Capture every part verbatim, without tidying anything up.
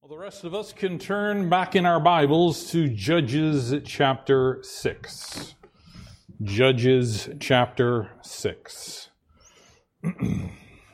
Well, the rest of us can turn back in our Bibles to Judges chapter six. Judges chapter six. We're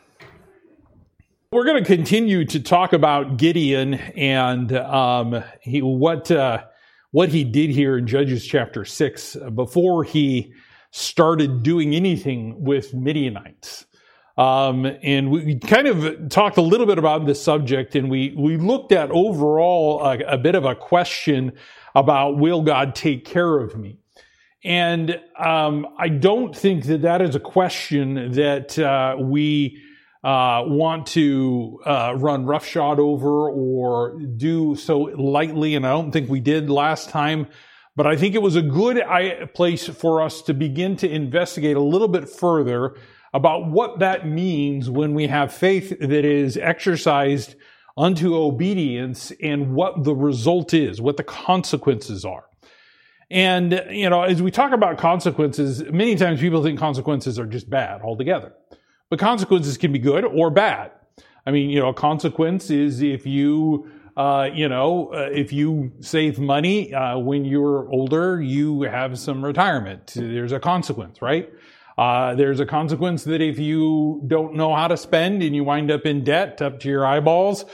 going to continue to talk about Gideon and um, he, what uh, what he did here in Judges chapter six before he started doing anything with Midianites. Um, and we kind of talked a little bit about this subject, and we, we looked at overall a, a bit of a question about, will God take care of me? And um, I don't think that that is a question that uh, we uh, want to uh, run roughshod over or do so lightly, and I don't think we did last time. But I think it was a good place for us to begin to investigate a little bit further about what that means when we have faith that is exercised unto obedience and what the result is, what the consequences are. And, you know, as we talk about consequences, many times people think consequences are just bad altogether. But consequences can be good or bad. I mean, you know, a consequence is if you, uh, you know, uh, if you save money uh, when you're older, you have some retirement. There's a consequence, right? Uh, there's a consequence that if you don't know how to spend and you wind up in debt up to your eyeballs,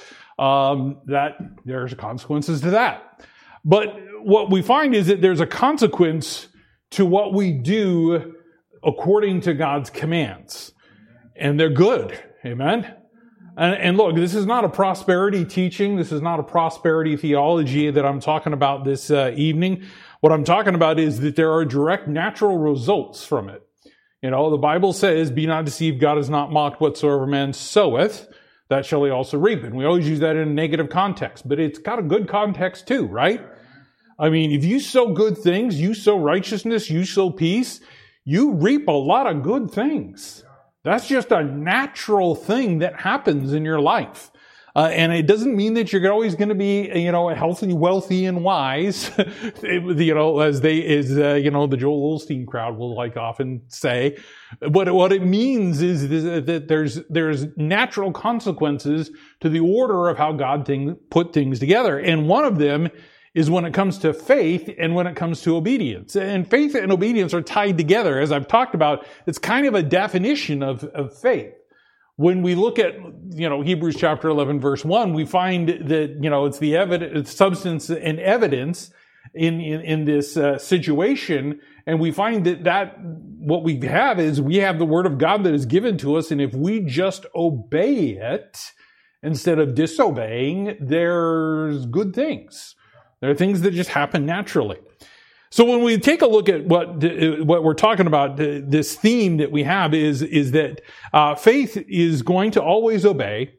um, that there's consequences to that. But what we find is that there's a consequence to what we do according to God's commands. And they're good. Amen? And, and look, this is not a prosperity teaching. This is not a prosperity theology that I'm talking about this uh, evening. What I'm talking about is that there are direct natural results from it. You know, the Bible says, be not deceived, God is not mocked, whatsoever man soweth, that shall he also reap. And we always use that in a negative context, but it's got a good context too, right? I mean, if you sow good things, you sow righteousness, you sow peace, you reap a lot of good things. That's just a natural thing that happens in your life. Uh, and it doesn't mean that you're always going to be, you know, healthy, wealthy, and wise, you know, as they, is, uh, you know, the Joel Osteen crowd will like often say. But what it means is that there's, there's natural consequences to the order of how God thing, put things together. And one of them is when it comes to faith and when it comes to obedience. And faith and obedience are tied together. As I've talked about, it's kind of a definition of, of faith. When we look at, you know, Hebrews chapter eleven, verse one, we find that, you know, it's the evidence, substance and evidence in, in, in this uh, situation. And we find that that, what we have is we have the word of God that is given to us. And if we just obey it instead of disobeying, there's good things. There are things that just happen naturally. So when we take a look at what what we're talking about, this theme that we have is is that uh, faith is going to always obey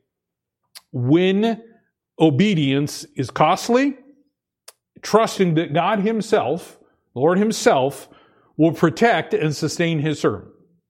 when obedience is costly, trusting that God Himself, Lord Himself, will protect and sustain His servant.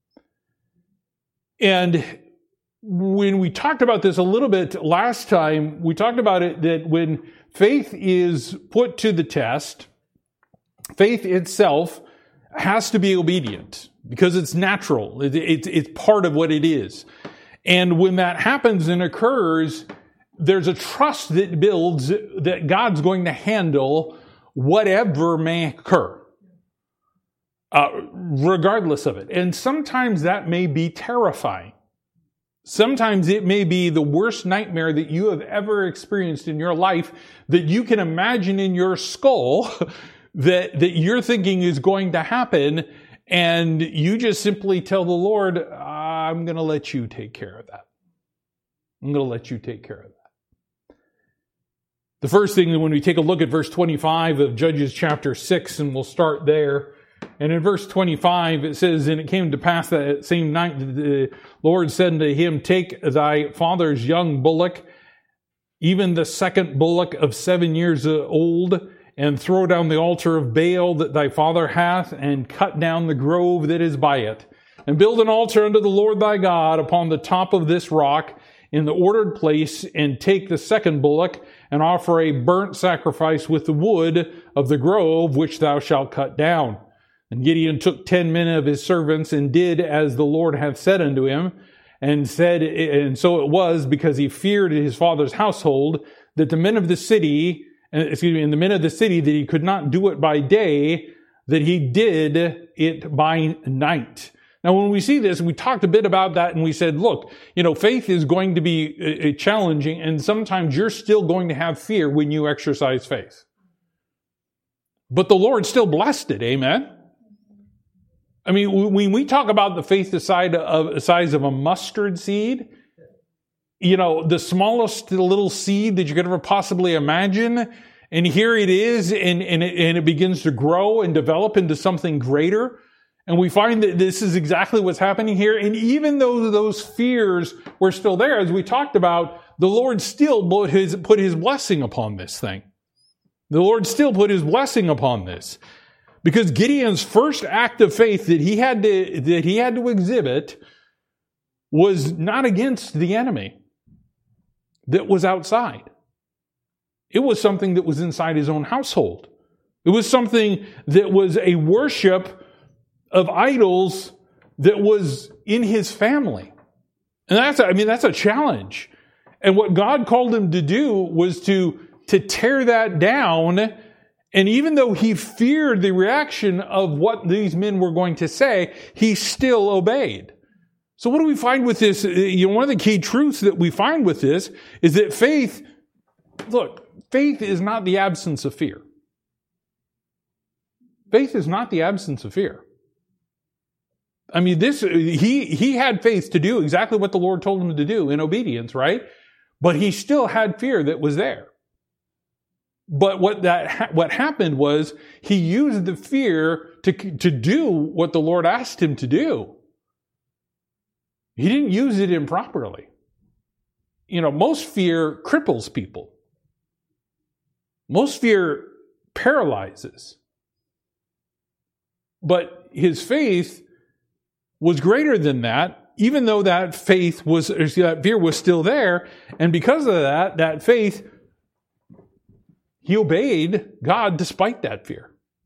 And when we talked about this a little bit last time, we talked about it that when faith is put to the test, faith itself has to be obedient because it's natural. It, it, it's part of what it is. And when that happens and occurs, there's a trust that builds that God's going to handle whatever may occur, uh, regardless of it. And sometimes that may be terrifying. Sometimes it may be the worst nightmare that you have ever experienced in your life that you can imagine in your skull that, that you're thinking is going to happen, and you just simply tell the Lord, I'm going to let you take care of that. I'm going to let you take care of that. The first thing, when we take a look at verse twenty-five of Judges chapter six, and we'll start there. And in verse twenty-five, it says, and it came to pass that same night that the Lord said unto him, take thy father's young bullock, even the second bullock of seven years old, and throw down the altar of Baal that thy father hath, and cut down the grove that is by it, and build an altar unto the Lord thy God upon the top of this rock in the ordered place, and take the second bullock, and offer a burnt sacrifice with the wood of the grove which thou shalt cut down. And Gideon took ten men of his servants, and did as the Lord hath said unto him, and said, and so it was, because he feared his father's household, that the men of the city, excuse me, and the men of the city, that he could not do it by day, that he did it by night. Now, when we see this, we talked a bit about that, and we said, look, you know, faith is going to be uh, challenging, and sometimes you're still going to have fear when you exercise faith. But the Lord still blessed it, amen? I mean, when we talk about the faith the size of, the size of a mustard seed, you know, the smallest little seed that you could ever possibly imagine, and here it is, and, and, it, and it begins to grow and develop into something greater. And we find that this is exactly what's happening here. And even though those fears were still there, as we talked about, the Lord still put his, put his blessing upon this thing. The Lord still put his blessing upon this. Because Gideon's first act of faith that he had to, that he had to exhibit was not against the enemy that was outside. It was something that was inside his own household. It was something that was a worship of idols that was in his family. And that's, I mean, that's a challenge. And what God called him to do was to, to tear that down. And even though he feared the reaction of what these men were going to say, he still obeyed. So what do we find with this? You know, one of the key truths that we find with this is that faith, look, faith is not the absence of fear. Faith is not the absence of fear. I mean, this, he, he had faith to do exactly what the Lord told him to do in obedience, right? But he still had fear that was there. But what that, what happened was he used the fear to, to do what the Lord asked him to do. He didn't use it improperly. You know, most fear cripples people. Most fear paralyzes. But his faith was greater than that, even though that faith was, that fear was still there. And because of that, that faith, he obeyed God despite that fear.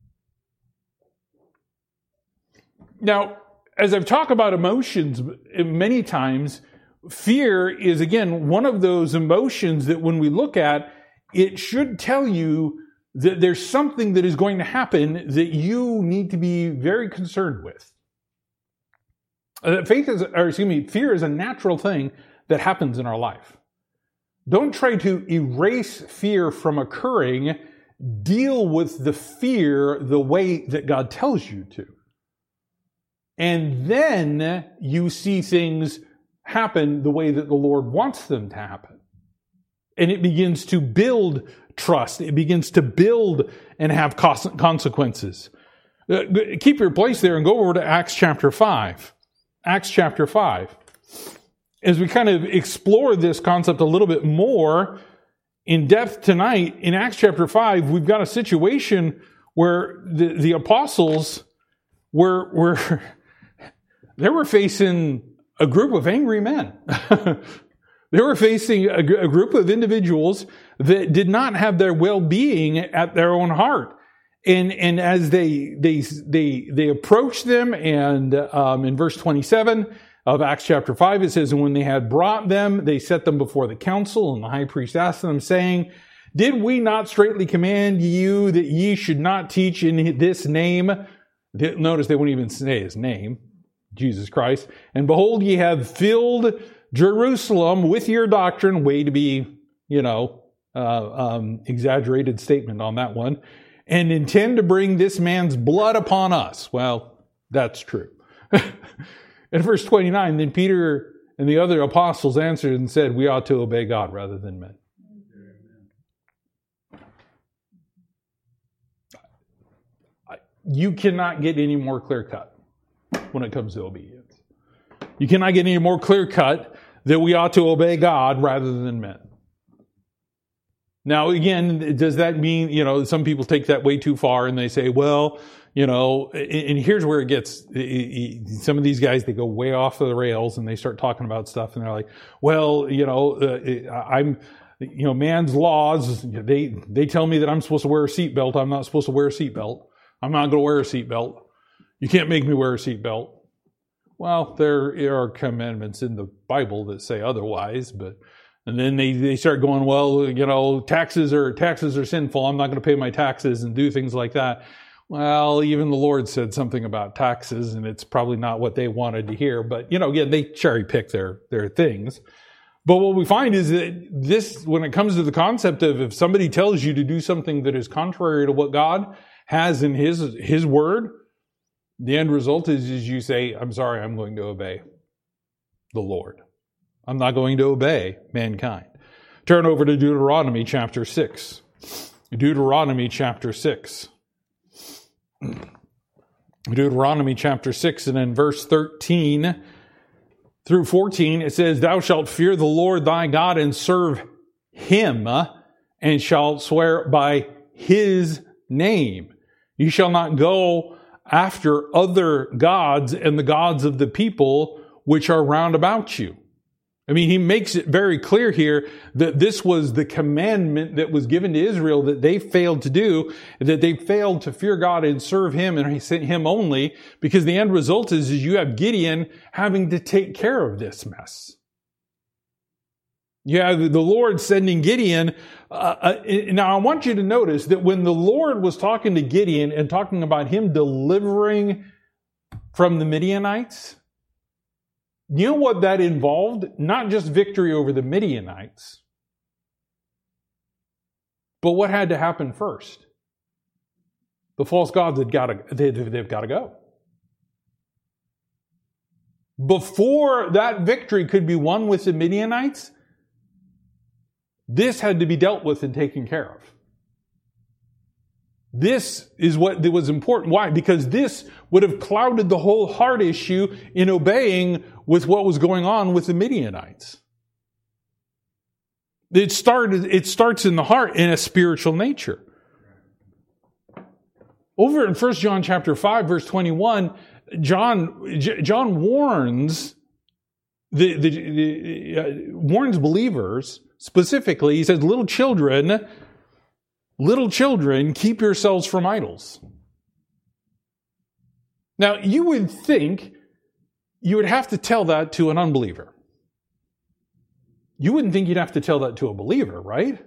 Now, as I've talked about emotions many times, fear is, again, one of those emotions that when we look at, it should tell you that there's something that is going to happen that you need to be very concerned with. Uh, faith is, or excuse me, fear is a natural thing that happens in our life. Don't try to erase fear from occurring. Deal with the fear the way that God tells you to. And then you see things happen the way that the Lord wants them to happen. And it begins to build trust. It begins to build and have consequences. Uh, keep your place there and go over to Acts chapter five. Acts chapter five. As we kind of explore this concept a little bit more in depth tonight, in Acts chapter five, we've got a situation where the, the apostles were, were they were facing a group of angry men. They were facing a, a group of individuals that did not have their well-being at their own heart. And, and as they, they, they, they approached them, and um, in verse twenty-seven of Acts chapter five, it says, "And when they had brought them, they set them before the council, and the high priest asked them, saying, Did we not straitly command you that ye should not teach in this name?" Notice they wouldn't even say his name, Jesus Christ. "And behold, ye have filled Jerusalem with your doctrine." Way to be, you know, uh, um, exaggerated statement on that one. "And intend to bring this man's blood upon us." Well, that's true. In verse twenty-nine, "Then Peter and the other apostles answered and said, We ought to obey God rather than men." You cannot get any more clear cut when it comes to obedience. You cannot get any more clear cut that we ought to obey God rather than men. Now, again, does that mean, you know, some people take that way too far and they say, well, you know, and here's where it gets, some of these guys, they go way off of the rails and they start talking about stuff and they're like, well, you know, uh, I'm, you know, man's laws, they, they tell me that I'm supposed to wear a seatbelt. I'm not supposed to wear a seatbelt. I'm not going to wear a seatbelt. You can't make me wear a seatbelt. Well, there are commandments in the Bible that say otherwise, but And then they, they start going, well, you know, taxes are taxes are sinful. I'm not going to pay my taxes and do things like that. Well, even the Lord said something about taxes, and it's probably not what they wanted to hear. But, you know, again, they cherry pick their, their things. But what we find is that this, when it comes to the concept of if somebody tells you to do something that is contrary to what God has in His, His Word, the end result is, is you say, I'm sorry, I'm going to obey the Lord. I'm not going to obey mankind. Turn over to Deuteronomy chapter six. Deuteronomy chapter six. Deuteronomy chapter six, and in verse thirteen through fourteen, it says, Thou shalt fear the Lord thy God and serve Him, and shalt swear by His name. You shall not go after other gods and the gods of the people which are round about you. I mean, he makes it very clear here that this was the commandment that was given to Israel that they failed to do, that they failed to fear God and serve Him and Him only, because the end result is, is you have Gideon having to take care of this mess. You have the Lord sending Gideon. Uh, uh, now, I want you to notice that when the Lord was talking to Gideon and talking about him delivering from the Midianites, you know what that involved? Not just victory over the Midianites, but what had to happen first? The false gods had got to, they, they've got to go. Before that victory could be won with the Midianites, this had to be dealt with and taken care of. This is what was important. Why? Because this would have clouded the whole heart issue in obeying with what was going on with the Midianites. It started, it starts in the heart in a spiritual nature. Over in First John chapter five, verse twenty-one, John, John warns the, the, the uh, warns believers specifically. He says, little children, Little children, keep yourselves from idols. Now, you would think you would have to tell that to an unbeliever. You wouldn't think you'd have to tell that to a believer, right?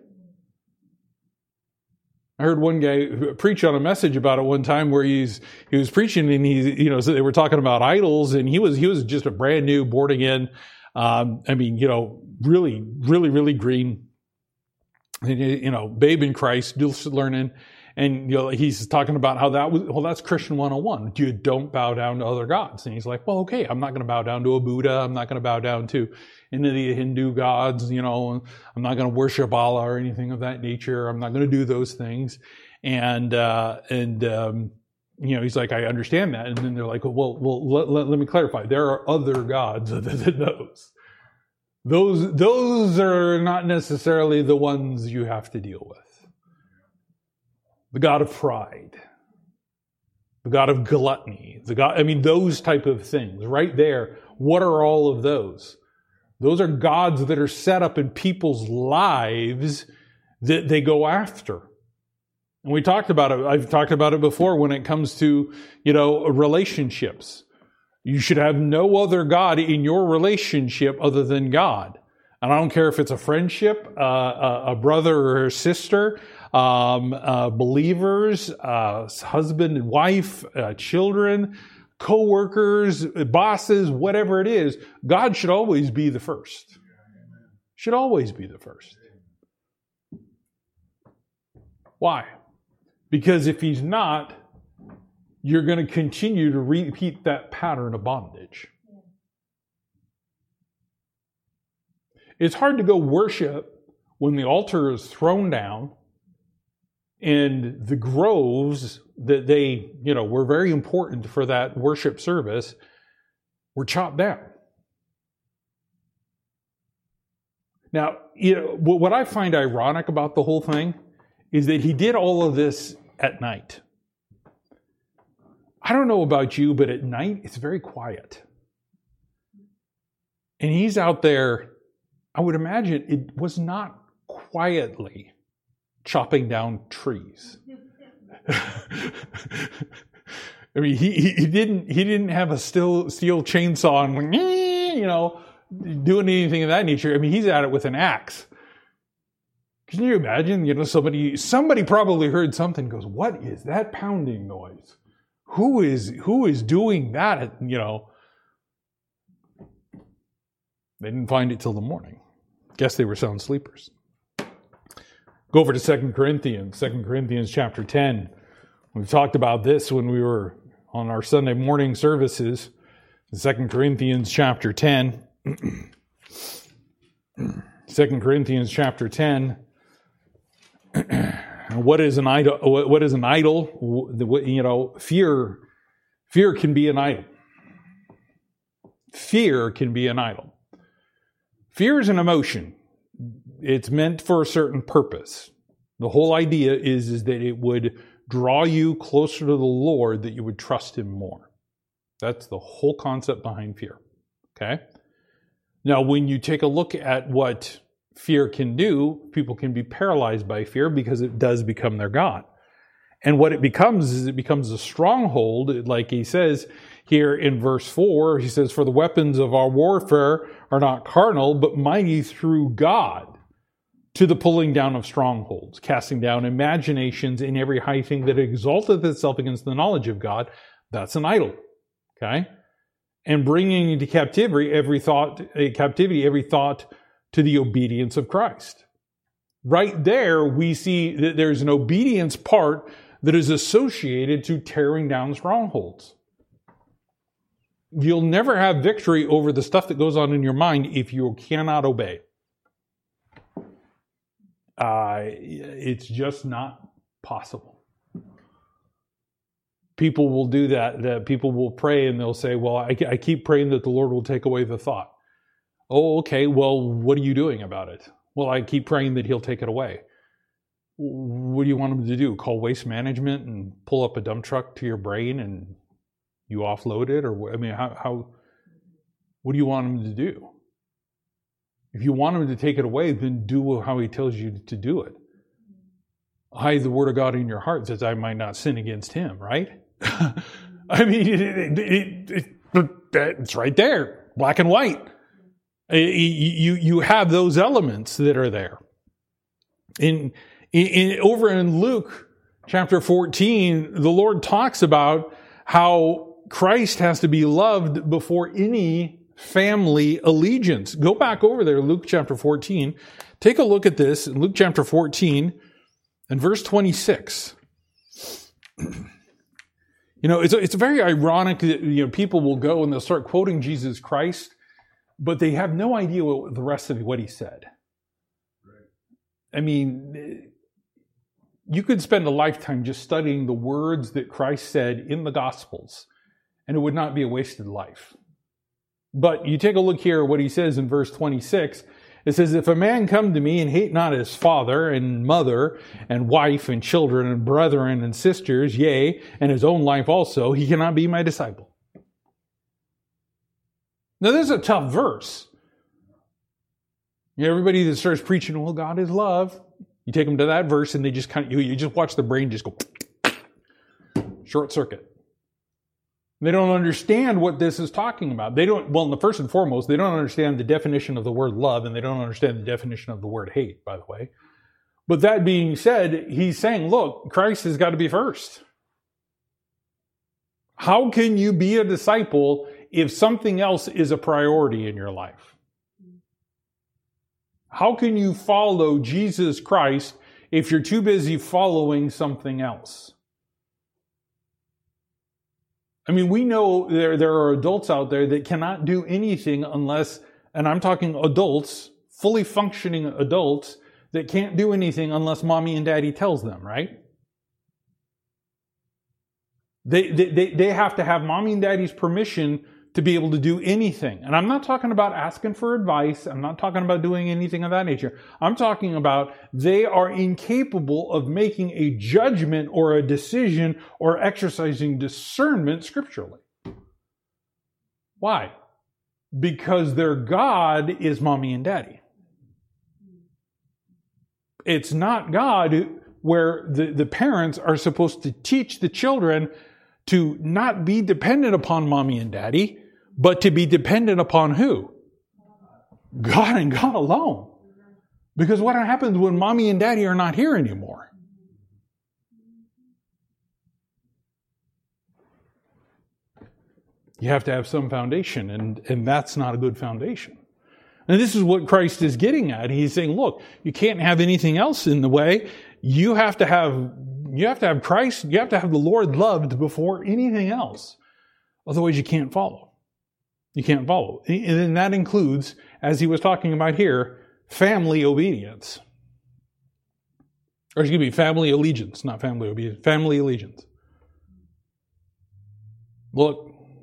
I heard one guy preach on a message about it one time where he's he was preaching and he, you know, so they were talking about idols, and he was he was just a brand new born again. Um, I mean, you know, really, really, really green. You know, babe in Christ, just learning. And, you know, he's talking about how that was, well, that's Christian one oh one. You don't bow down to other gods. And he's like, well, okay, I'm not going to bow down to a Buddha. I'm not going to bow down to any of the Hindu gods. You know, I'm not going to worship Allah or anything of that nature. I'm not going to do those things. And, uh, and, um, you know, he's like, I understand that. And then they're like, well, well, let, let, let me clarify. There are other gods other than those. Those, those are not necessarily the ones you have to deal with. The God of pride, the God of gluttony, the God, I mean, those type of things right there. What are all of those? Those are gods that are set up in people's lives that they go after. And we talked about it. I've talked about it before when it comes to, you know, relationships. You should have no other God in your relationship other than God. And I don't care if it's a friendship, uh, a brother or a sister, um, uh, believers, uh, husband and wife, uh, children, co-workers, bosses, whatever it is. God should always be the first. Should always be the first. Why? Because if He's not, you're going to continue to repeat that pattern of bondage. It's hard to go worship when the altar is thrown down and the groves that they, you know, were very important for that worship service were chopped down. Now, you know, what I find ironic about the whole thing is that he did all of this at night. I don't know about you, but at night, it's very quiet. And he's out there, I would imagine it was not quietly chopping down trees. I mean, he, he didn't he didn't have a steel, steel chainsaw and, you know, doing anything of that nature. I mean, he's at it with an axe. Can you imagine, you know, somebody, somebody probably heard something, goes, what is that pounding noise? Who is, who is doing that? You know, they didn't find it till the morning. Guess they were sound sleepers. Go over to Second Corinthians, Second Corinthians chapter ten. We've talked about this when we were on our Sunday morning services. Second Corinthians chapter ten. Second Corinthians chapter ten. What is an idol? What is an idol? You know, fear. Fear can be an idol. Fear can be an idol. Fear is an emotion. It's meant for a certain purpose. The whole idea is, is that it would draw you closer to the Lord, that you would trust Him more. That's the whole concept behind fear. Okay? Now, when you take a look at what fear can do, people can be paralyzed by fear because it does become their God. And what it becomes is it becomes a stronghold, like he says here in verse four. He says, for the weapons of our warfare are not carnal, but mighty through God to the pulling down of strongholds, casting down imaginations in every high thing that exalteth itself against the knowledge of God. That's an idol. Okay? And bringing into captivity every thought, captivity every thought to the obedience of Christ. Right there, we see that there's an obedience part that is associated to tearing down strongholds. You'll never have victory over the stuff that goes on in your mind if you cannot obey. Uh, it's just not possible. People will do that. That people will pray and they'll say, well, I, I keep praying that the Lord will take away the thought. Oh, okay, well, what are you doing about it? Well, I keep praying that He'll take it away. What do you want Him to do? Call Waste Management and pull up a dump truck to your brain and you offload it? Or, I mean, how, how what do you want Him to do? If you want Him to take it away, then do how He tells you to do it. Hide the Word of God in your heart, that I might not sin against Him, right? I mean, it, it, it, it, it's right there, black and white. You, you have those elements that are there. In, in, over in Luke chapter fourteen, the Lord talks about how Christ has to be loved before any family allegiance. Go back over there, Luke chapter fourteen. Take a look at this in Luke chapter fourteen and verse twenty-six. You know, it's, it's very ironic that, you know, people will go and they'll start quoting Jesus Christ, but they have no idea what the rest of what He said. I mean, you could spend a lifetime just studying the words that Christ said in the Gospels, and it would not be a wasted life. But you take a look here at what He says in verse twenty-six. It says, if a man come to me and hate not his father and mother and wife and children and brethren and sisters, yea, and his own life also, he cannot be my disciple. Now, this is a tough verse. You know, everybody that starts preaching, well, God is love, you take them to that verse and they just kind of, you, you just watch the brain just go short circuit. They don't understand what this is talking about. They don't, well, first and foremost, they don't understand the definition of the word love, and they don't understand the definition of the word hate, by the way. But that being said, he's saying, look, Christ has got to be first. How can you be a disciple if something else is a priority in your life? How can you follow Jesus Christ if you're too busy following something else? I mean, we know there, there are adults out there that cannot do anything unless, and I'm talking adults, fully functioning adults, that can't do anything unless mommy and daddy tells them, right? They, they, they have to have mommy and daddy's permission to be able to do anything. And I'm not talking about asking for advice. I'm not talking about doing anything of that nature. I'm talking about they are incapable of making a judgment or a decision or exercising discernment scripturally. Why? Because their God is mommy and daddy. It's not God where the, the parents are supposed to teach the children to not be dependent upon mommy and daddy, but to be dependent upon who? God and God alone. Because what happens when mommy and daddy are not here anymore? You have to have some foundation, and, and that's not a good foundation. And this is what Christ is getting at. He's saying, look, you can't have anything else in the way. You have to have, you have to have Christ, you have to have the Lord loved before anything else. Otherwise you can't follow. You can't follow. And that includes, as he was talking about here, family obedience. Or excuse me, family allegiance, not family obedience, family allegiance. Look,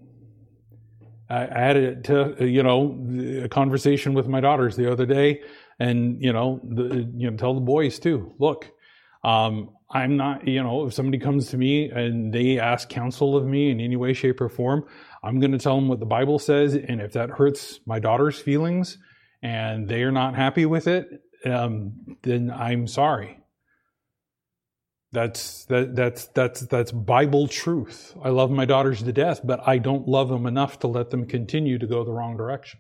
I had a, to, you know, a conversation with my daughters the other day, and, you know, the, you know, tell the boys too, look, um, I'm not, you know, if somebody comes to me and they ask counsel of me in any way, shape, or form, I'm going to tell them what the Bible says, and if that hurts my daughter's feelings and they are not happy with it, um, then I'm sorry. That's that that's that's that's Bible truth. I love my daughters to death, but I don't love them enough to let them continue to go the wrong direction.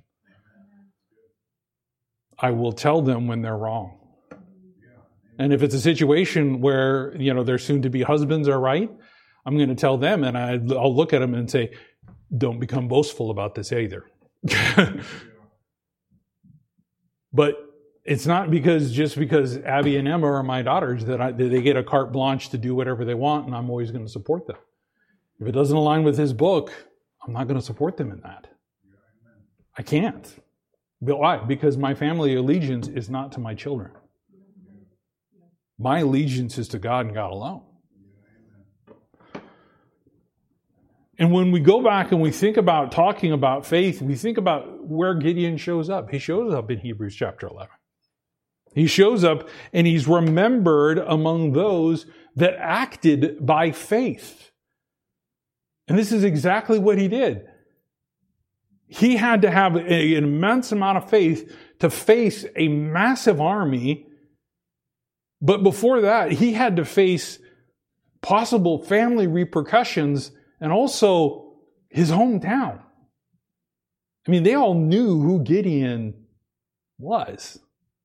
I will tell them when they're wrong. And if it's a situation where, you know, their soon-to-be husbands are right, I'm going to tell them, and I, I'll look at them and say, don't become boastful about this either. But it's not because just because Abby and Emma are my daughters that, I, that they get a carte blanche to do whatever they want, and I'm always going to support them. If it doesn't align with his book, I'm not going to support them in that. I can't. But why? Because my family allegiance is not to my children. My allegiance is to God and God alone. And when we go back and we think about talking about faith, we think about where Gideon shows up. He shows up in Hebrews chapter eleven. He shows up and he's remembered among those that acted by faith. And this is exactly what he did. He had to have an immense amount of faith to face a massive army. But before that, he had to face possible family repercussions and also his hometown. I mean, they all knew who Gideon was.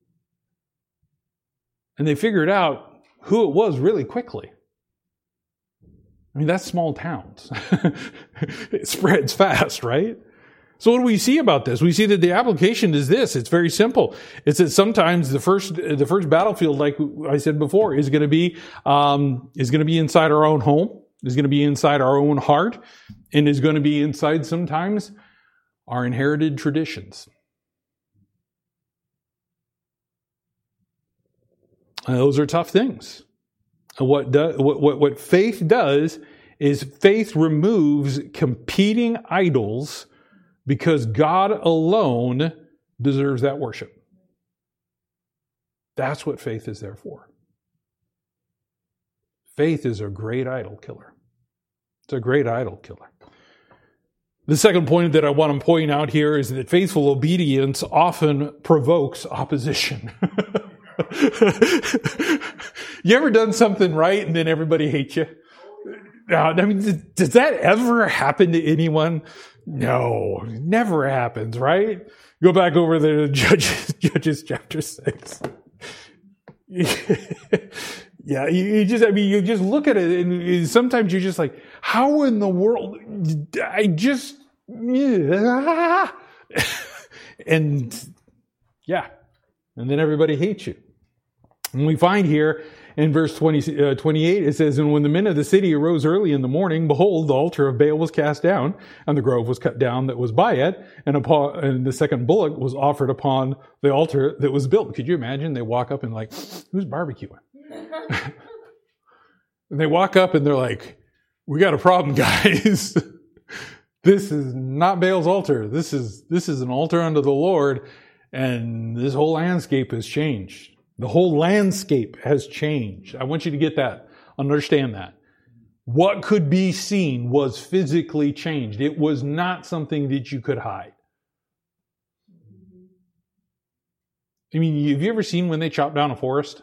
And they figured out who it was really quickly. I mean, that's small towns. It spreads fast, right? So what do we see about this? We see that the application is this. It's very simple. It's that sometimes the first the first battlefield, like I said before, is going to be um, is going to be inside our own home, is going to be inside our own heart, and is going to be inside sometimes our inherited traditions. And those are tough things. And what, do, what, what, what faith does is faith removes competing idols because God alone deserves that worship. That's what faith is there for. Faith is a great idol killer. It's a great idol killer. The second point that I want to point out here is that faithful obedience often provokes opposition. You ever done something right and then everybody hates you? Now, I mean, does that ever happen to anyone? No, it never happens, right? Go back over the Judges, Judges chapter six. Yeah, you, you just, I mean, you just look at it and sometimes you're just like, how in the world, I just, yeah. And yeah, and then everybody hates you. And we find here in verse twenty, uh, twenty-eight, it says, and when the men of the city arose early in the morning, behold, the altar of Baal was cast down, and the grove was cut down that was by it, and, upon, and the second bullock was offered upon the altar that was built. Could you imagine? They walk up and like, who's barbecuing? And they walk up and they're like, we got a problem, guys. This is not Baal's altar. This is, this is an altar unto the Lord, and this whole landscape has changed. The whole landscape has changed. I want you to get that, understand that. What could be seen was physically changed. It was not something that you could hide. I mean, have you ever seen when they chop down a forest?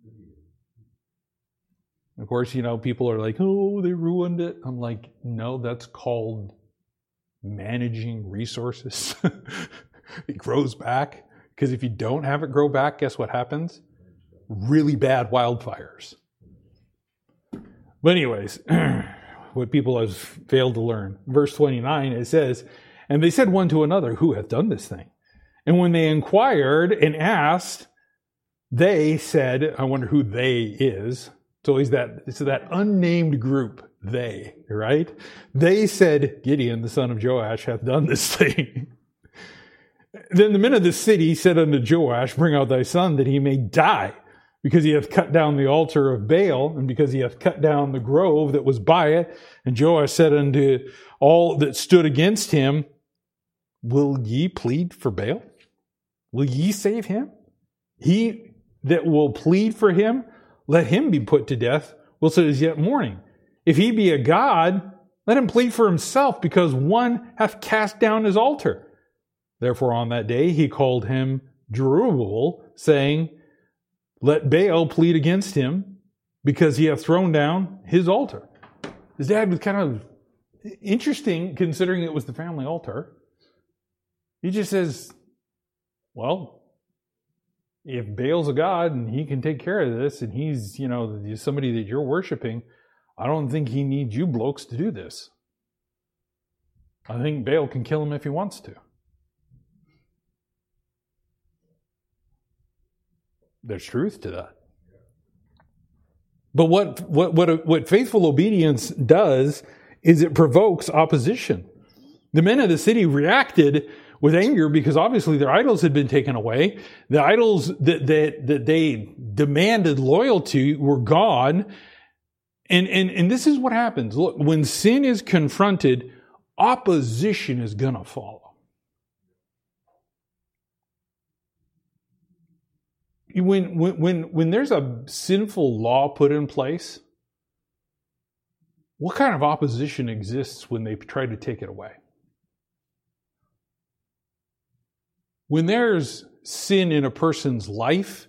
Of course, you know, people are like, oh, they ruined it. I'm like, no, that's called managing resources. It grows back. Because if you don't have it grow back, guess what happens? Really bad wildfires. But anyways, what people have failed to learn. Verse twenty-nine, it says, and they said one to another, who hath done this thing? And when they inquired and asked, they said, I wonder who they is. It's always that, it's that unnamed group, they, right? They said, Gideon, the son of Joash, hath done this thing. Then the men of the city said unto Joash, bring out thy son that he may die, because he hath cut down the altar of Baal, and because he hath cut down the grove that was by it. And Joash said unto all that stood against him, will ye plead for Baal? Will ye save him? He that will plead for him, let him be put to death, whilst it is yet morning. If he be a god, let him plead for himself, because one hath cast down his altar. Therefore on that day he called him Jerubbaal, saying, let Baal plead against him, because he hath thrown down his altar. His dad was kind of interesting, considering it was the family altar. He just says, well, if Baal's a god and he can take care of this, and he's, you know, somebody that you're worshiping, I don't think he needs you blokes to do this. I think Baal can kill him if he wants to. There's truth to that. But what, what, what, what faithful obedience does is it provokes opposition. The men of the city reacted with anger because obviously their idols had been taken away. The idols that, that, that they demanded loyalty were gone. And, and, and this is what happens. Look, when sin is confronted, opposition is going to follow. When, when, when there's a sinful law put in place, what kind of opposition exists when they try to take it away? When there's sin in a person's life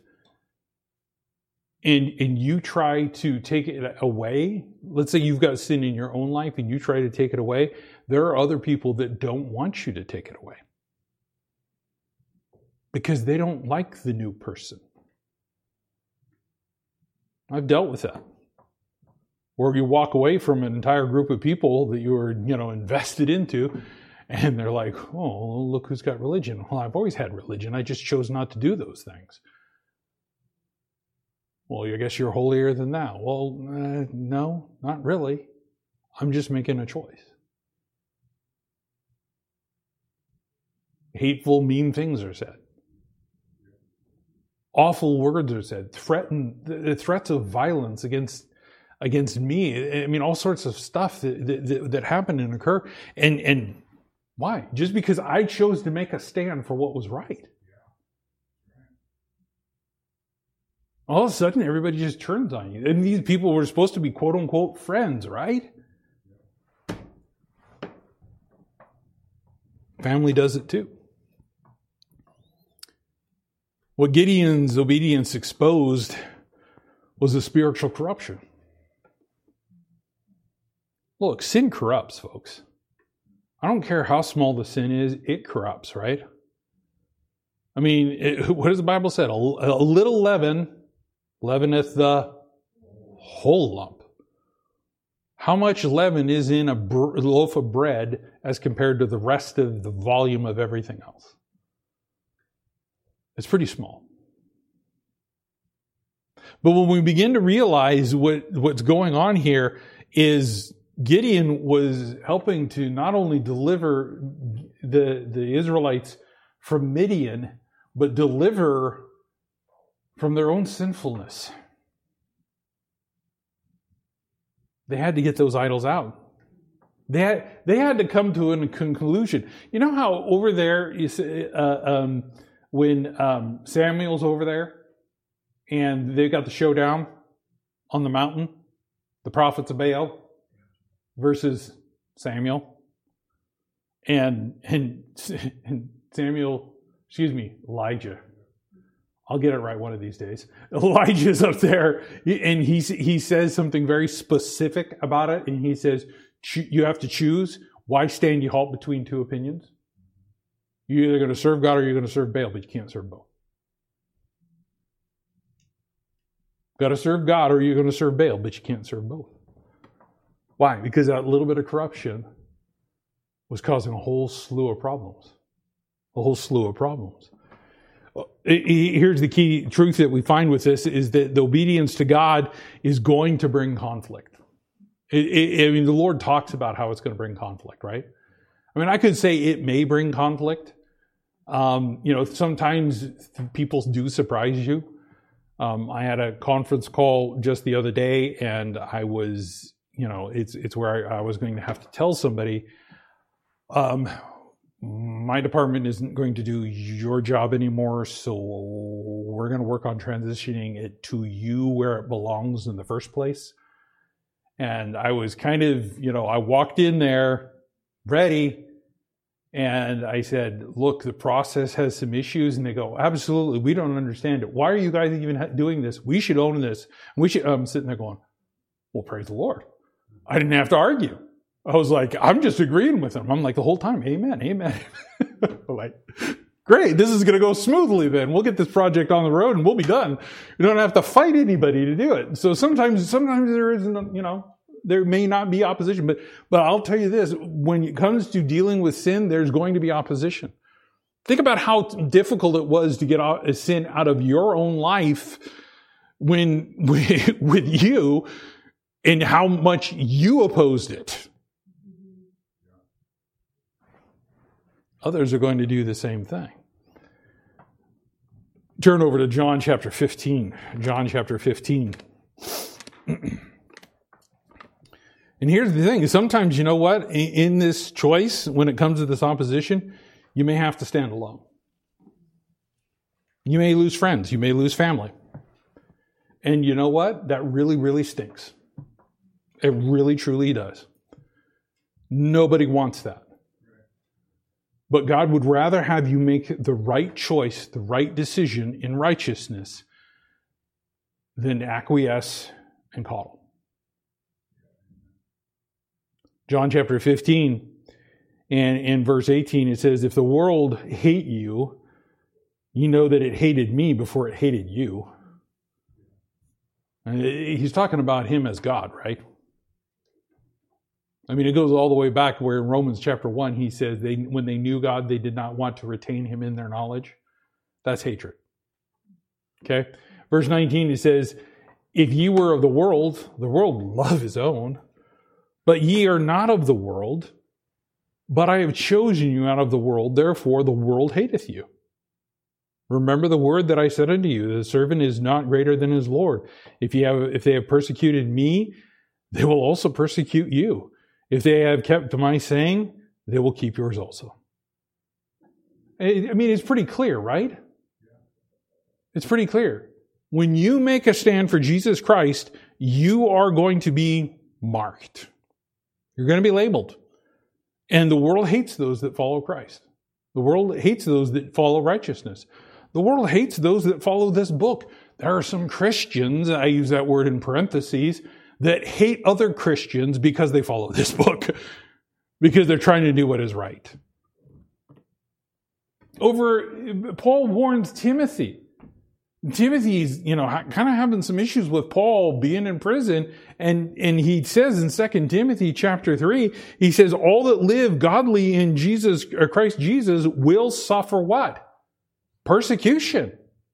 and, and you try to take it away, let's say you've got sin in your own life and you try to take it away, there are other people that don't want you to take it away because they don't like the new person. I've dealt with that. Or you walk away from an entire group of people that you were, you know, invested into, and they're like, oh, look who's got religion. Well, I've always had religion. I just chose not to do those things. Well, I guess you're holier than thou. Well, uh, no, not really. I'm just making a choice. Hateful, mean things are said. Awful words are said. Threaten, the threats of violence against against me. I mean, all sorts of stuff that that, that happen and occur. And and why? Just because I chose to make a stand for what was right. All of a sudden, everybody just turns on you. And these people were supposed to be quote unquote friends, right? Family does it too. What Gideon's obedience exposed was a spiritual corruption. Look, sin corrupts, folks. I don't care how small the sin is, it corrupts, right? I mean, it, what does the Bible say? A, a little leaven leaveneth the whole lump. How much leaven is in a br- loaf of bread as compared to the rest of the volume of everything else? It's pretty small. But when we begin to realize what, what's going on here is Gideon was helping to not only deliver the, the Israelites from Midian, but deliver from their own sinfulness. They had to get those idols out. They had, they had to come to a conclusion. You know how over there, you say, uh, um, when um, Samuel's over there and they got the showdown on the mountain, the prophets of Baal versus Samuel, and and, and Samuel, excuse me, Elijah. I'll get it right one of these days. Elijah's up there, and he he says something very specific about it, and he says, "You have to choose. Why stand you halt between two opinions?" You're either going to serve God or you're going to serve Baal, but you can't serve both. Got to serve God or you're going to serve Baal, but you can't serve both. Why? Because that little bit of corruption was causing a whole slew of problems. A whole slew of problems. Here's the key truth that we find with this is that the obedience to God is going to bring conflict. It, it, I mean, the Lord talks about how it's going to bring conflict, right? I mean, I could say it may bring conflict. Um, you know, sometimes people do surprise you. Um, I had a conference call just the other day, and I was, you know, it's it's where I, I was going to have to tell somebody, um, my department isn't going to do your job anymore, so we're going to work on transitioning it to you where it belongs in the first place. And I was kind of, you know, I walked in there ready, and I said, look, the process has some issues. And they go, absolutely, we don't understand it. Why are you guys even doing this? We should own this. We should. I'm sitting there going, well, praise the Lord. I didn't have to argue. I was like, I'm just agreeing with them. I'm like the whole time, amen, amen. Like, great, this is going to go smoothly then. We'll get this project on the road and we'll be done. You don't have to fight anybody to do it. So sometimes, sometimes there isn't, you know, there may not be opposition. But, but I'll tell you this, when it comes to dealing with sin, there's going to be opposition. Think about how difficult it was to get sin out of your own life when, with you, and how much you opposed it. Others are going to do the same thing. Turn over to John chapter fifteen. John chapter fifteen. And here's the thing. Sometimes, you know what? In this choice, when it comes to this opposition, you may have to stand alone. You may lose friends. You may lose family. And you know what? That really, really stinks. It really, truly does. Nobody wants that. But God would rather have you make the right choice, the right decision in righteousness than acquiesce and coddle. John chapter fifteen and in verse eighteen, it says, if the world hate you, you know that it hated me before it hated you. And he's talking about him as God, right? I mean, it goes all the way back where in Romans chapter one, he says, they, when they knew God, they did not want to retain him in their knowledge. That's hatred. Okay? Verse nineteen, he says, if ye were of the world, the world would love his own, but ye are not of the world, but I have chosen you out of the world, therefore the world hateth you. Remember the word that I said unto you, the servant is not greater than his Lord. If you have, if they have persecuted me, they will also persecute you. If they have kept my saying, they will keep yours also. I mean, it's pretty clear, right? It's pretty clear. When you make a stand for Jesus Christ, you are going to be marked. You're going to be labeled. And the world hates those that follow Christ. The world hates those that follow righteousness. The world hates those that follow this book. There are some Christians, I use that word in parentheses, that hate other Christians because they follow this book, because they're trying to do what is right. Over, Paul warns Timothy. Timothy's, you know, kind of having some issues with Paul being in prison, and, and he says in Second Timothy chapter three, he says, all that live godly in Jesus, or Christ Jesus, will suffer what? Persecution.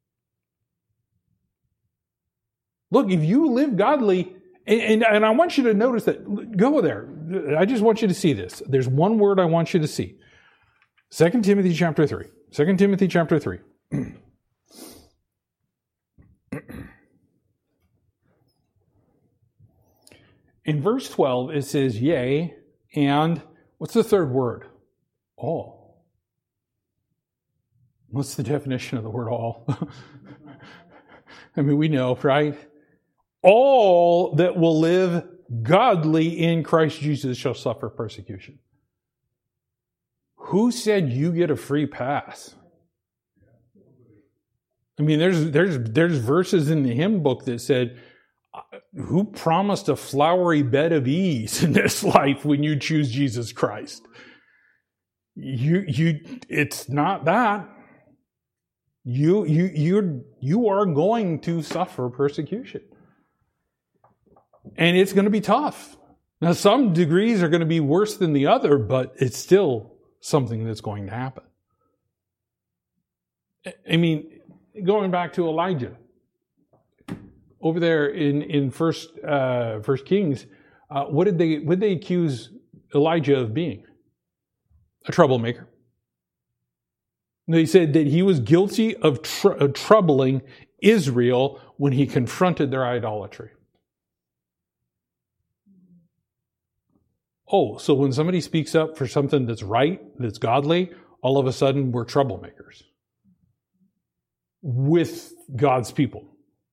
Look, if you live godly, and, and, and I want you to notice that, go there. I just want you to see this. There's one word I want you to see. Second Timothy chapter three. Second Timothy chapter three. In verse twelve, it says, yea, and what's the third word? All. What's the definition of the word all? I mean, we know, right? All that will live godly in Christ Jesus shall suffer persecution. Who said you get a free pass? I mean, there's there's there's verses in the hymn book that said, who promised a flowery bed of ease in this life when you choose Jesus Christ? You, you, it's not that. You, you, you, you are going to suffer persecution. And it's going to be tough. Now, some degrees are going to be worse than the other, but it's still something that's going to happen. I mean, going back to Elijah, over there in in First uh, First Kings, uh, what did they what did they accuse Elijah of being? A troublemaker. They said that he was guilty of, tr- of troubling Israel when he confronted their idolatry. Oh, so when somebody speaks up for something that's right, that's godly, all of a sudden we're troublemakers with God's people.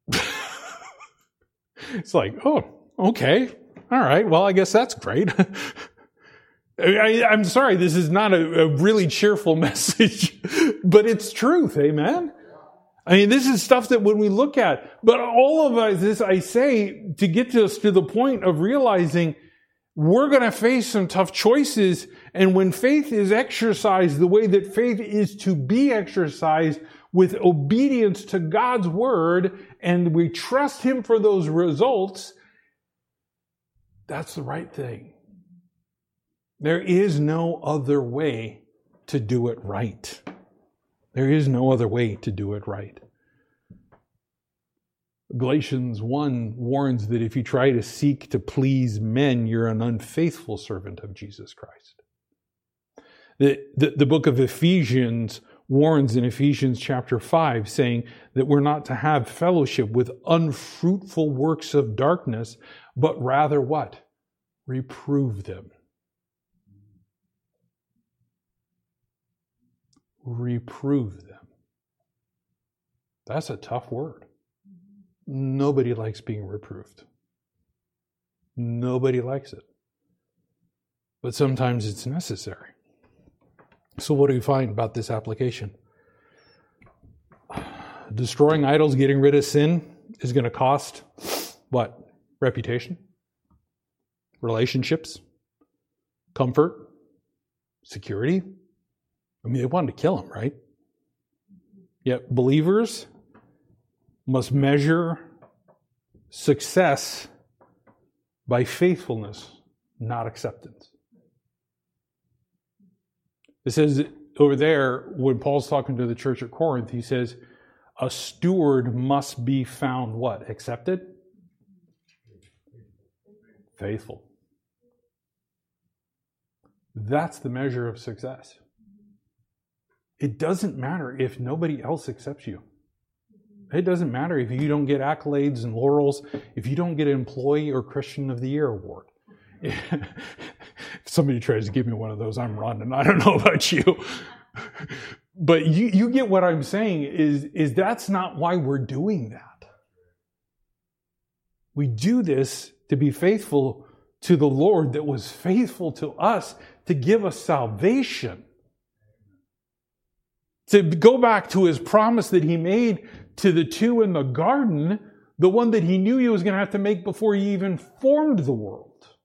It's like, oh, okay. All right. Well, I guess that's great. I, I'm sorry, this is not a, a really cheerful message, but it's truth. Amen. I mean, this is stuff that when we look at, but all of this, I say, to get us to the point of realizing we're going to face some tough choices. And when faith is exercised the way that faith is to be exercised, with obedience to God's word, and we trust Him for those results, that's the right thing. There is no other way to do it right. There is no other way to do it right. Galatians one warns that if you try to seek to please men, you're an unfaithful servant of Jesus Christ. The, the, the book of Ephesians warns in Ephesians chapter five, saying that we're not to have fellowship with unfruitful works of darkness, but rather what? Reprove them. Reprove them. That's a tough word. Nobody likes being reproved. Nobody likes it. But sometimes it's necessary. So what do we find about this application? Destroying idols, getting rid of sin is going to cost what? Reputation, relationships, comfort, security. I mean, they wanted to kill him, right? Yet believers must measure success by faithfulness, not acceptance. It says over there, when Paul's talking to the church at Corinth, he says, a steward must be found what? Accepted? Faithful. That's the measure of success. It doesn't matter if nobody else accepts you. It doesn't matter if you don't get accolades and laurels, if you don't get an Employee or Christian of the Year award. If somebody tries to give me one of those, I'm running. I don't know about you. But you, you get what I'm saying is, is that's not why we're doing that. We do this to be faithful to the Lord that was faithful to us to give us salvation. To go back to His promise that He made to the two in the garden, the one that He knew He was going to have to make before He even formed the world.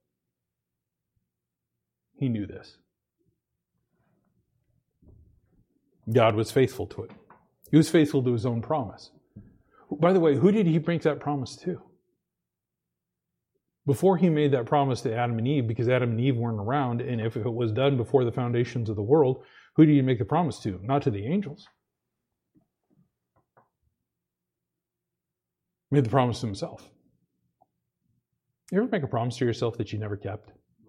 He knew this. God was faithful to it. He was faithful to His own promise. By the way, who did He make that promise to? Before He made that promise to Adam and Eve, because Adam and Eve weren't around, and if it was done before the foundations of the world, who did He make the promise to? Not to the angels. He made the promise to Himself. You ever make a promise to yourself that you never kept?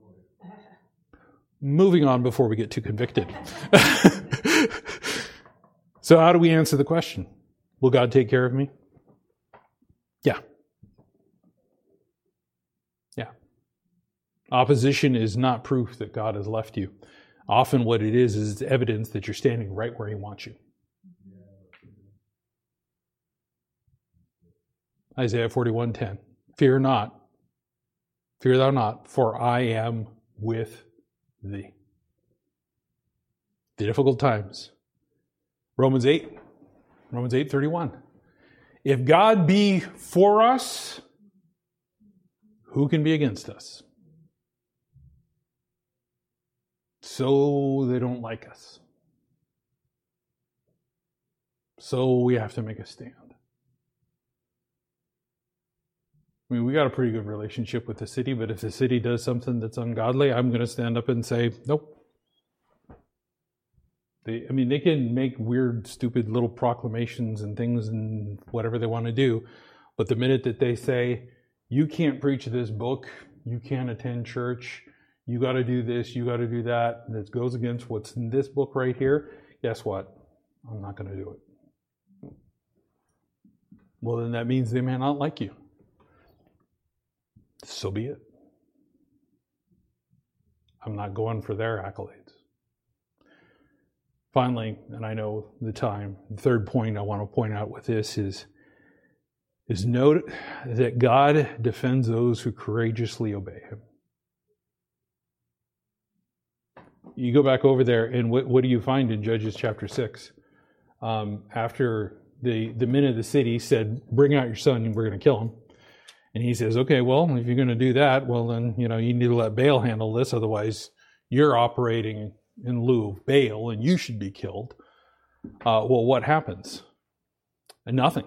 Moving on before we get too convicted. So how do we answer the question? Will God take care of me? Yeah. Yeah. Opposition is not proof that God has left you. Often what it is, is evidence that you're standing right where He wants you. Isaiah forty-one ten. Fear not, fear thou not, for I am with thee. The difficult times. Romans eight. Romans eight thirty-one. If God be for us, who can be against us? So they don't like us. So we have to make a stand. I mean, we got a pretty good relationship with the city, but if the city does something that's ungodly, I'm going to stand up and say, nope. They, I mean, they can make weird, stupid little proclamations and things and whatever they want to do, but the minute that they say, you can't preach this book, you can't attend church, you got to do this, you got to do that, and it goes against what's in this book right here, guess what? I'm not going to do it. Well, then that means they may not like you. So be it. I'm not going for their accolades. Finally, and I know the time, the third point I want to point out with this is, is note that God defends those who courageously obey Him. You go back over there, and what, what do you find in Judges chapter six? Um, after the, the men of the city said, bring out your son and we're going to kill him. And he says, okay, well, if you're going to do that, well, then, you know, you need to let Baal handle this. Otherwise, you're operating in lieu of Baal and you should be killed. Uh, well, what happens? And nothing.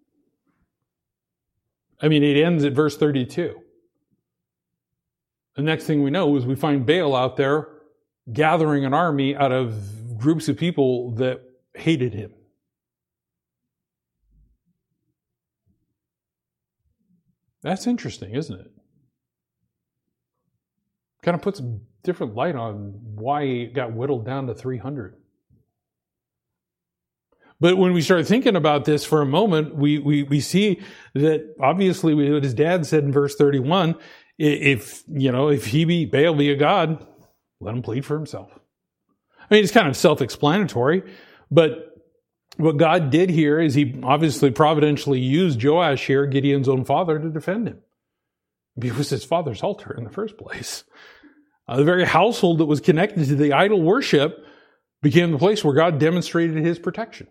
I mean, it ends at verse thirty-two. The next thing we know is we find Baal out there gathering an army out of groups of people that hated him. That's interesting, isn't it? Kind of puts a different light on why it got whittled down to three hundred. But when we start thinking about this for a moment, we, we, we see that obviously what his dad said in verse thirty-one, if, you know, if he be Baal be a god, let him plead for himself. I mean, it's kind of self-explanatory, but what God did here is he obviously providentially used Joash here, Gideon's own father, to defend him. It was his father's altar in the first place. Uh, the very household that was connected to the idol worship became the place where God demonstrated his protection.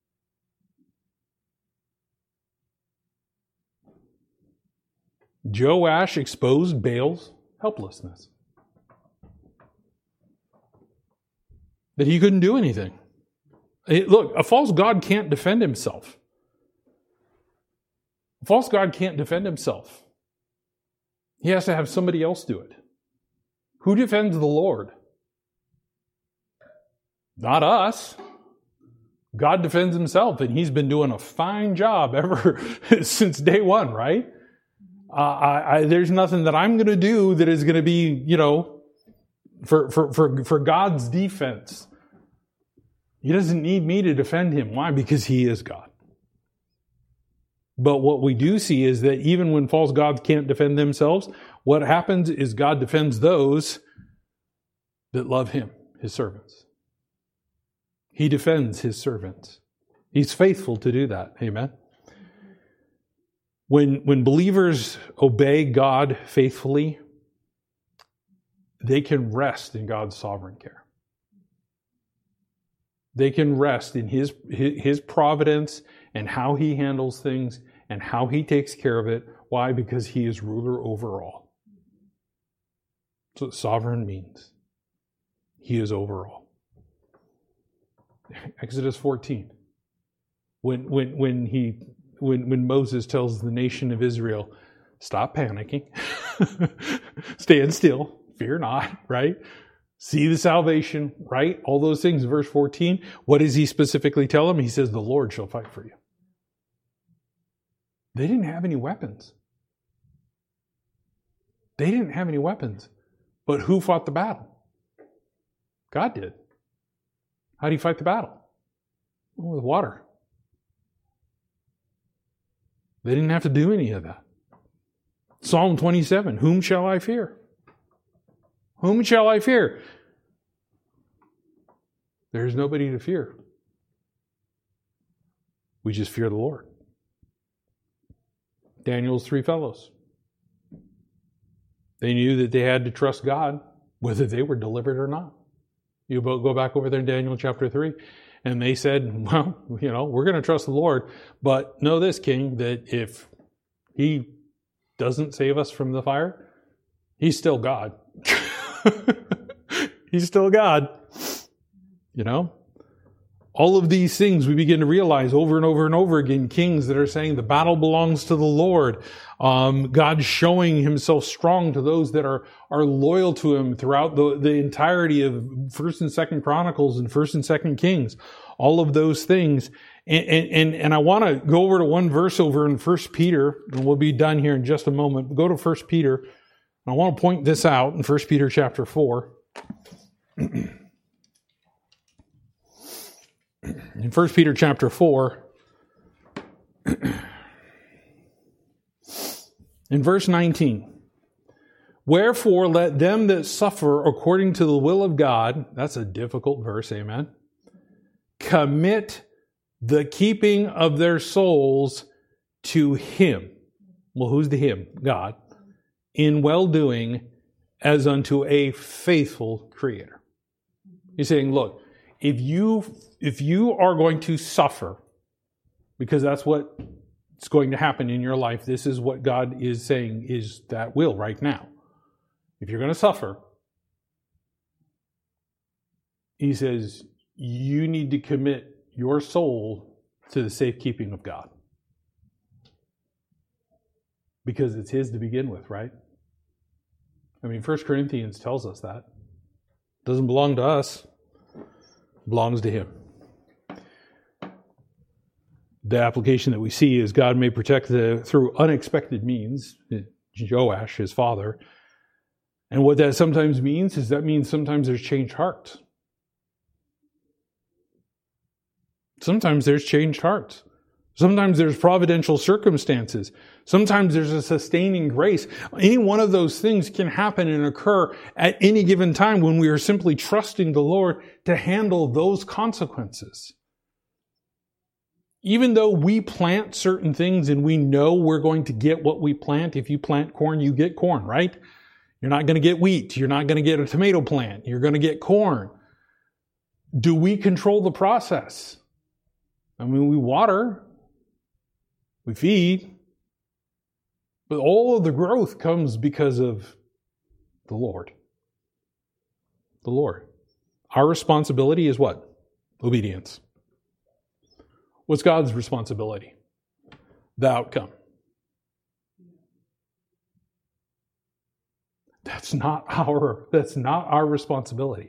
Joash exposed Baal's helplessness. That he couldn't do anything. Look, a false god can't defend himself. A false god can't defend himself. He has to have somebody else do it. Who defends the Lord? Not us. God defends himself, and he's been doing a fine job ever since day one, right? Uh, I, I, there's nothing that I'm going to do that is going to be, you know, for, for, for, for God's defense. He doesn't need me to defend him. Why? Because he is God. But what we do see is that even when false gods can't defend themselves, what happens is God defends those that love him, his servants. He defends his servants. He's faithful to do that. Amen. When, when believers obey God faithfully, they can rest in God's sovereign care. They can rest in his, his providence and how he handles things and how he takes care of it. Why? Because he is ruler over all. That's what sovereign means. He is over all. Exodus fourteen. When, when, when, he, when, when Moses tells the nation of Israel, stop panicking, stand still, fear not, right? See the salvation, right? All those things. Verse fourteen, what does he specifically tell them? He says, the Lord shall fight for you. They didn't have any weapons. They didn't have any weapons. But who fought the battle? God did. How did he fight the battle? Well, with water. They didn't have to do any of that. Psalm twenty-seven, whom shall I fear? Whom shall I fear? There's nobody to fear. We just fear the Lord. Daniel's three fellows. They knew that they had to trust God, whether they were delivered or not. You go back over there in Daniel chapter three, and they said, well, you know, we're going to trust the Lord, but know this, King, that if he doesn't save us from the fire, he's still God. He's still God. You know? All of these things we begin to realize over and over and over again. Kings that are saying the battle belongs to the Lord. Um, God showing himself strong to those that are, are loyal to him throughout the, the entirety of First and Second Chronicles and First and Second Kings. All of those things. And, and, and I want to go over to one verse over in First Peter, and we'll be done here in just a moment. Go to First Peter. I want to point this out in First Peter chapter four. In First Peter chapter four, in verse nineteen, wherefore let them that suffer according to the will of God, that's a difficult verse, amen, commit the keeping of their souls to him. Well, who's the him? God. In well-doing as unto a faithful creator. He's saying, look, if you if you are going to suffer, because that's what is going to happen in your life, this is what God is saying is that will right now. If you're going to suffer, he says, you need to commit your soul to the safekeeping of God. Because it's his to begin with, right? I mean, First Corinthians tells us that. It doesn't belong to us. It belongs to him. The application that we see is God may protect the, through unexpected means, Joash, his father. And what that sometimes means is that means sometimes there's changed hearts. Sometimes there's changed hearts. Sometimes there's providential circumstances. Sometimes there's a sustaining grace. Any one of those things can happen and occur at any given time when we are simply trusting the Lord to handle those consequences. Even though we plant certain things and we know we're going to get what we plant, if you plant corn, you get corn, right? You're not going to get wheat. You're not going to get a tomato plant. You're going to get corn. Do we control the process? I mean, we water, we feed, but all of the growth comes because of the Lord. The Lord. Our responsibility is what? Obedience. What's God's responsibility? The outcome. That's not our, that's not our responsibility.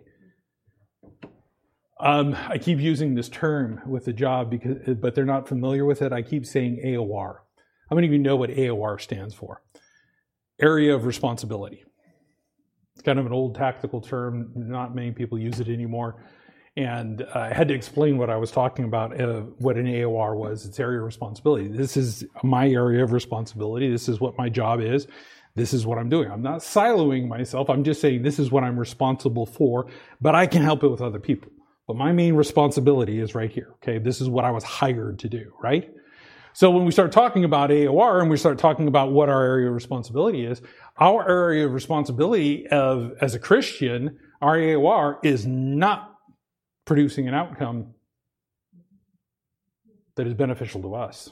Um, I keep using this term with the job, because, but they're not familiar with it. I keep saying A O R. How many of you know what A O R stands for? Area of responsibility. It's kind of an old tactical term. Not many people use it anymore. And uh, I had to explain what I was talking about, uh, what an A O R was. It's area of responsibility. This is my area of responsibility. This is what my job is. This is what I'm doing. I'm not siloing myself. I'm just saying this is what I'm responsible for, but I can help it with other people. But my main responsibility is right here, okay? This is what I was hired to do, right? So when we start talking about A O R and we start talking about what our area of responsibility is, our area of responsibility of, as a Christian, our A O R is not producing an outcome that is beneficial to us.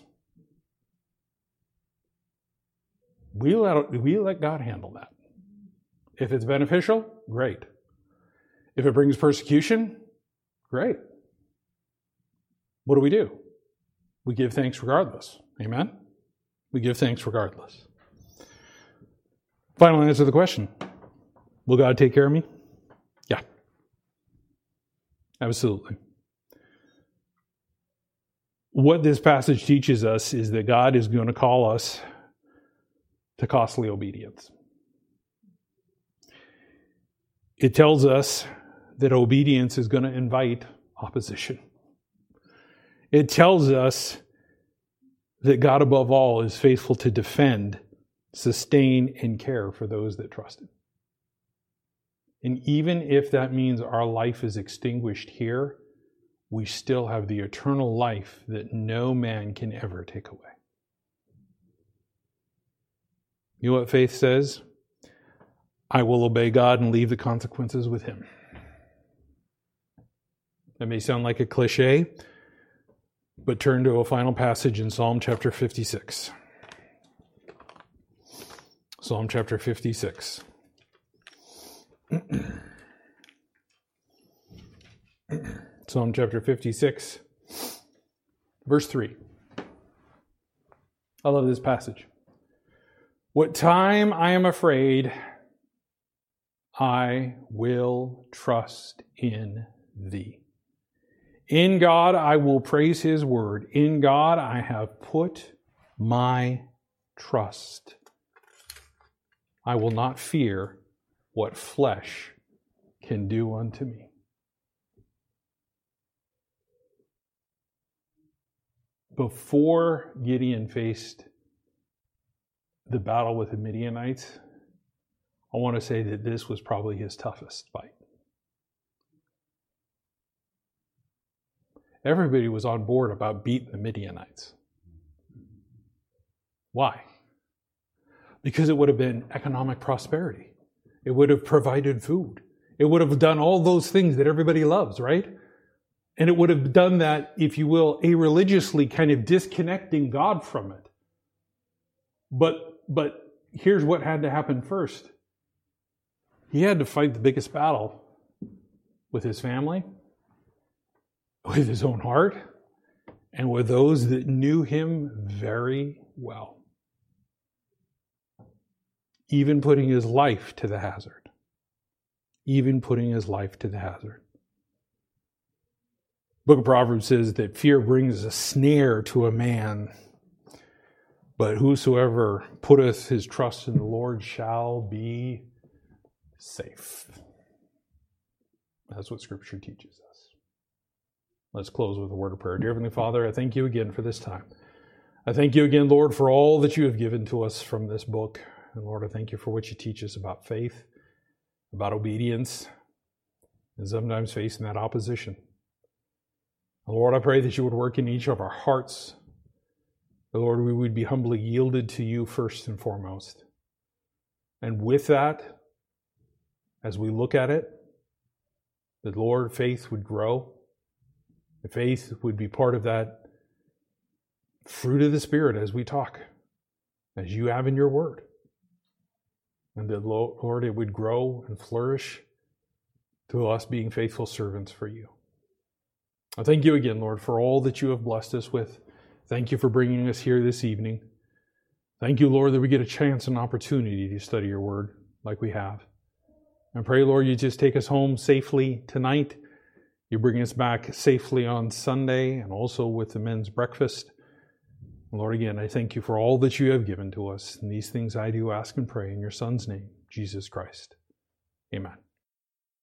We let, we let God handle that. If it's beneficial, great. If it brings persecution, great. What do we do? We give thanks regardless. Amen? We give thanks regardless. Final answer to the question. Will God take care of me? Yeah. Absolutely. What this passage teaches us is that God is going to call us to costly obedience. It tells us that obedience is going to invite opposition. It tells us that God above all is faithful to defend, sustain, and care for those that trust Him. And even if that means our life is extinguished here, we still have the eternal life that no man can ever take away. You know what faith says? I will obey God and leave the consequences with Him. That may sound like a cliche, but turn to a final passage in Psalm chapter fifty-six. Psalm chapter fifty-six. Psalm chapter fifty-six, verse three. I love this passage. What time I am afraid, I will trust in thee. In God I will praise his word. In God I have put my trust. I will not fear what flesh can do unto me. Before Gideon faced the battle with the Midianites, I want to say that this was probably his toughest fight. Everybody was on board about beating the Midianites. Why? Because it would have been economic prosperity. It would have provided food. It would have done all those things that everybody loves, right? And it would have done that, if you will, a-religiously, kind of disconnecting God from it. But, but here's what had to happen first. He had to fight the biggest battle with his family, with his own heart, and with those that knew him very well. Even putting his life to the hazard. Even putting his life to the hazard. Book of Proverbs says that fear brings a snare to a man, but whosoever putteth his trust in the Lord shall be safe. That's what Scripture teaches us. Let's close with a word of prayer. Dear Heavenly Father, I thank you again for this time. I thank you again, Lord, for all that you have given to us from this book. And Lord, I thank you for what you teach us about faith, about obedience, and sometimes facing that opposition. Lord, I pray that you would work in each of our hearts. Lord, we would be humbly yielded to you first and foremost. And with that, as we look at it, that, Lord, faith would grow. The faith would be part of that fruit of the Spirit as we talk, as you have in your word. And that, Lord, it would grow and flourish through us being faithful servants for you. I thank you again, Lord, for all that you have blessed us with. Thank you for bringing us here this evening. Thank you, Lord, that we get a chance and opportunity to study your word like we have. I pray, Lord, you just take us home safely tonight. You bring us back safely on Sunday and also with the men's breakfast. Lord, again, I thank you for all that you have given to us. And these things I do ask and pray in your Son's name, Jesus Christ. Amen.